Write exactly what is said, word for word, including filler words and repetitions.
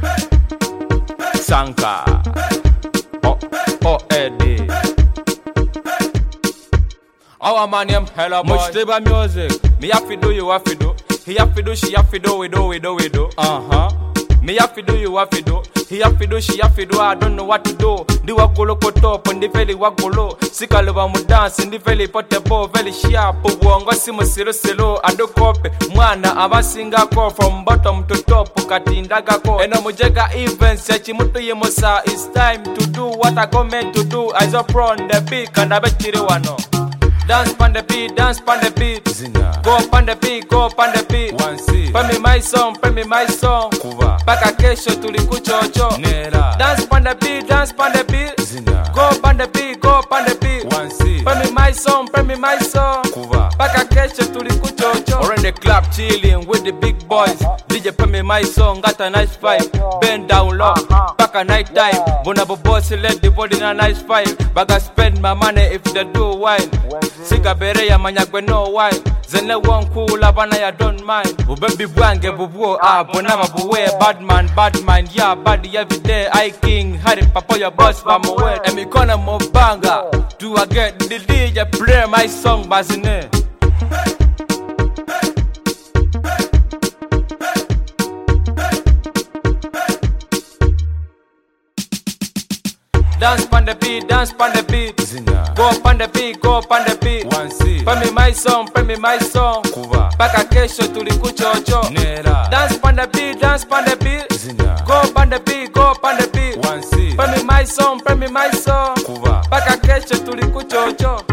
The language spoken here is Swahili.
Sanka. Oh, oh, Eddie. Our man named Hella Boy. Much labor music. Me have to do, you have to do. He have to do, she have to do, we do, we do, we do. Uh-huh. Me have to do, you have to do. He have to do, she have to do, I don't know what to do. Di wakolo koto, pondi feli wakolo. Sika luba mu dance, ndi feli pote po, veli sharp. Uongo simu silo silo, ado kope. Mwana abasinga ko, from bottom to top, katindaga ko. Eno mujega events, sechi mutu yemosa. It's time to do what I go meant to do. I so pro on the beat, and I bet you wano. Dance pan the beat, dance pan the beat. Zina. Go pan the beat, go pan the beat. One C. Play me my song, play me my song. Kuva. Paka kesho tulikuchocho. Nera. Dance pan the beat, dance pan the beat. Zina. Go pan the beat, go pan the beat. One C. Play me my song, play me my song. Kuva. Paka kesho tulikuchocho. Or in the club chilling with the big boys. Uh-huh. D J play me my song, got a nice vibe. Bend down low, uh-huh. Paka night time. Bonabo boss let the body in a nice vibe. Baga spend my money if they do wine. Siga bere ya manyagwe no wine. Zene wankula bana ya don't mind. Ubebi bwange bubuo ah bonama buwe. Bad man, bad mind, yeah, body every day. I king, Harry Papa your boss from away. And me kona mo banga. Do I get the D J play my song bazine. Dance pan the beat, dance pan the beat. Zina. Go pan the beat, go pan the beat. One C. Play me my song, play me my song. Kuva. Paka kesho tulikuchocho. Nera. Dance pan the beat, dance pan the beat. Zina. Go pan the beat, go pan the beat. One C. Play me my song, play me my song. Kuva. Paka kesho tulikuchocho.